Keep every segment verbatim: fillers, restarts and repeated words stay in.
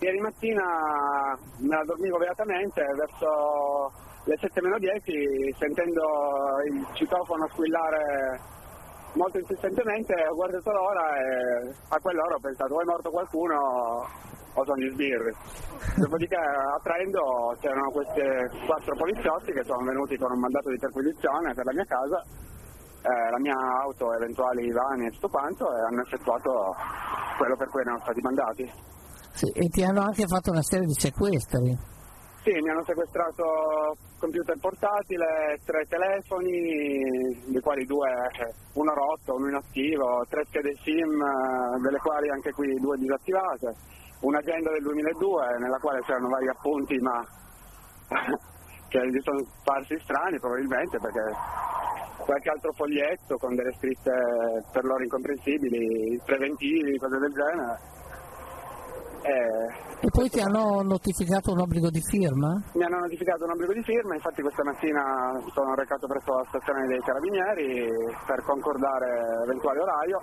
ieri mattina me la dormivo beatamente, verso le sette meno dieci, sentendo il citofono squillare molto insistentemente, ho guardato l'ora e a quell'ora ho pensato o è morto qualcuno o sono gli sbirri. Dopodiché, attraendo, c'erano questi quattro poliziotti che sono venuti con un mandato di perquisizione per la mia casa, eh, la mia auto, eventuali vani e tutto quanto, e hanno effettuato quello per cui erano stati mandati. Sì, e ti hanno anche fatto una serie di sequestri. Sì, mi hanno sequestrato computer portatile, tre telefoni, dei quali due, uno rotto, uno inattivo, tre schede SIM, delle quali anche qui due disattivate, un'agenda del duemiladue nella quale c'erano vari appunti ma che gli sono parsi strani probabilmente, perché qualche altro foglietto con delle scritte per loro incomprensibili, preventivi, cose del genere. E, e poi ti hanno notificato un obbligo di firma? Mi hanno notificato un obbligo di firma, infatti questa mattina sono recato presso la stazione dei Carabinieri per concordare eventuale orario.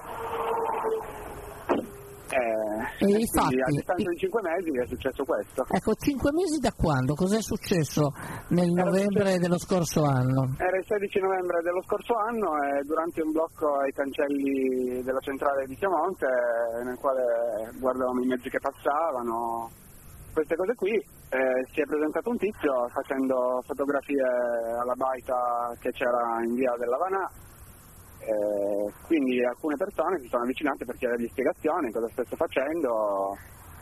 Eh, e e infatti, a distanza di cinque mesi è successo questo. Ecco, cinque mesi da quando? Cos'è successo nel era novembre successo, dello scorso anno? Era il sedici novembre dello scorso anno e durante un blocco ai cancelli della centrale di Chiamonte, nel quale guardavamo i mezzi che passavano, queste cose qui, eh, si è presentato un tizio facendo fotografie alla baita che c'era in via dell'Havanà. Eh, quindi alcune persone si sono avvicinate per chiedergli spiegazioni, cosa stesse facendo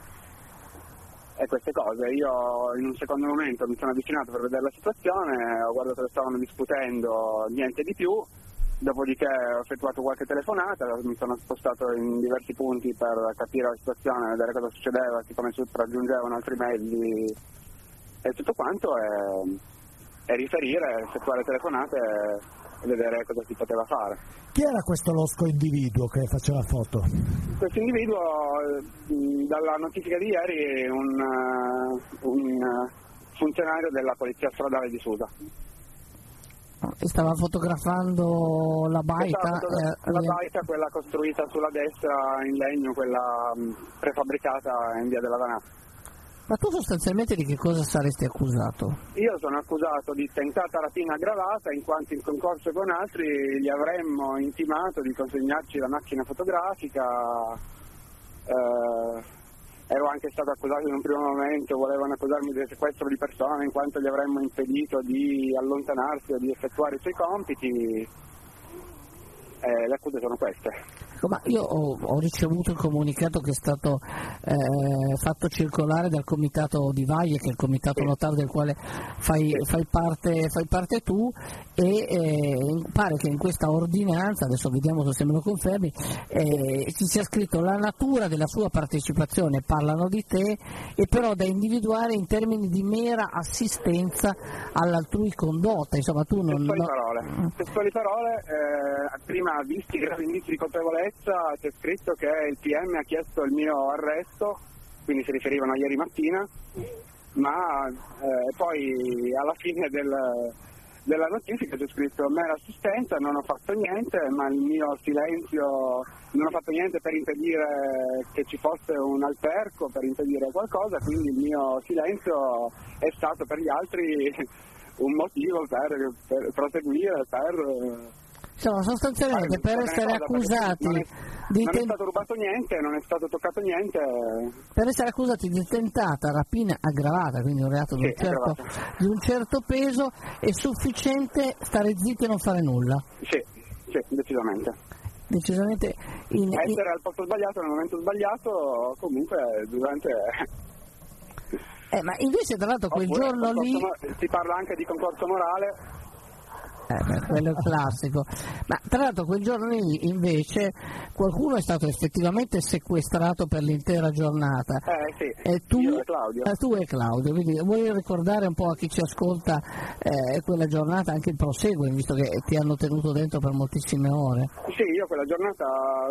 e queste cose. Io in un secondo momento mi sono avvicinato per vedere la situazione, ho guardato che stavano discutendo, niente di più, dopodiché ho effettuato qualche telefonata, mi sono spostato in diversi punti per capire la situazione, vedere cosa succedeva, siccome sopraggiungevano altri mezzi e tutto quanto, e, e riferire, effettuare telefonate e vedere cosa si poteva fare. Chi era questo losco individuo che faceva foto? Questo individuo, dalla notifica di ieri, è un, un funzionario della polizia stradale di Susa. Stava fotografando la baita? Eh, la baita, quella costruita sulla destra in legno, quella prefabbricata in via dell'Havanà. Ma tu sostanzialmente di che cosa saresti accusato? Io sono accusato di tentata rapina aggravata, in quanto in concorso con altri gli avremmo intimato di consegnarci la macchina fotografica. Eh, ero anche stato accusato in un primo momento, volevano accusarmi di sequestro di persona in quanto gli avremmo impedito di allontanarsi o di effettuare i suoi compiti. Eh, le accuse sono queste. Ma io ho, ho ricevuto il comunicato che è stato eh, fatto circolare dal comitato di Valle, che è il comitato notario del quale fai, fai, parte, fai parte tu, e eh, pare che in questa ordinanza, adesso vediamo se me lo confermi, eh, ci sia scritto la natura della sua partecipazione, parlano di te, e però da individuare in termini di mera assistenza all'altrui condotta, insomma tu non... Testuali parole, testuali parole eh, prima visti i gravi indizi di colpevolezza c'è scritto che il P M ha chiesto il mio arresto, quindi si riferivano a ieri mattina, ma eh, poi alla fine del, della notifica c'è scritto mera assistenza, non ho fatto niente, ma il mio silenzio, non ho fatto niente per impedire che ci fosse un alterco, per impedire qualcosa, quindi il mio silenzio è stato per gli altri un motivo per, per proseguire, per... Insomma, sostanzialmente per essere accusati non è, di non ten... è stato rubato niente, non è stato toccato niente. Per essere accusati di tentata rapina aggravata, quindi un reato sì, di, un certo, di un certo peso, è sufficiente stare zitti e non fare nulla? Sì, sì, decisamente. Decisamente in, essere in... al posto sbagliato nel momento sbagliato, comunque durante... Eh, ma invece tra l'altro quel Oppure, giorno lì... Si parla anche di concorso morale. Eh, quello è classico. Ma tra l'altro quel giorno lì invece qualcuno è stato effettivamente sequestrato per l'intera giornata. Eh sì, e tu, io e Claudio. Eh, tu e Claudio, quindi vuoi ricordare un po' a chi ci ascolta eh, quella giornata, anche il proseguo, visto che ti hanno tenuto dentro per moltissime ore? Sì, io quella giornata,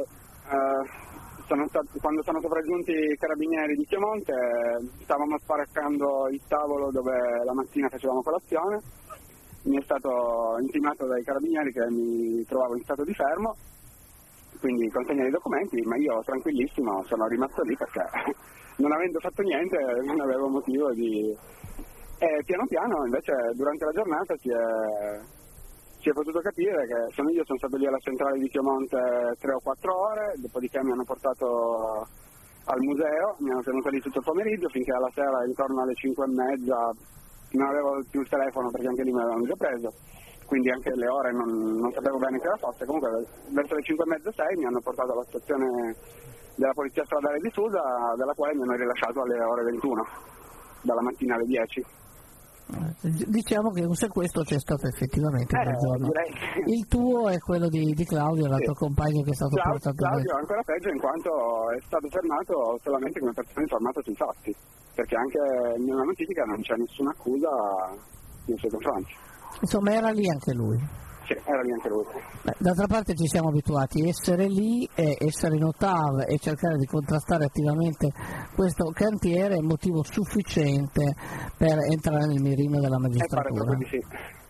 eh, sono stato, quando sono sopraggiunti i carabinieri di Chiamonte, stavamo sparaccando il tavolo dove la mattina facevamo colazione. Mi è stato intimato dai carabinieri che mi trovavo in stato di fermo, quindi consegna i documenti, ma io tranquillissimo sono rimasto lì perché non avendo fatto niente non avevo motivo di... E piano piano invece durante la giornata si è, si è potuto capire che sono io sono stato lì alla centrale di Piemonte tre o quattro ore, dopodiché mi hanno portato al museo, mi hanno tenuto lì tutto il pomeriggio finché alla sera intorno alle cinque e mezza non avevo più il telefono perché anche lì me l'avevano già preso, quindi anche le ore non, non sapevo bene che era fosse. Comunque verso le cinque e mezza sei mi hanno portato alla stazione della polizia stradale di Susa, dalla quale mi hanno rilasciato alle ore ventuno, dalla mattina alle dieci. Diciamo che un sequestro c'è stato effettivamente eh, quel giorno. Direi. Il tuo è quello di, di Claudio, l'altro sì. compagno che è stato Cla- portato Claudio è ancora peggio in quanto è stato fermato solamente come persona informata sui fatti, perché anche nella notifica non c'è nessuna accusa nei suoi confronti. Insomma era lì anche lui. Sì, era lì anche lui. Beh, d'altra parte ci siamo abituati, essere lì e essere in O T A V e cercare di contrastare attivamente questo cantiere è motivo sufficiente per entrare nel mirino della magistratura. È sì.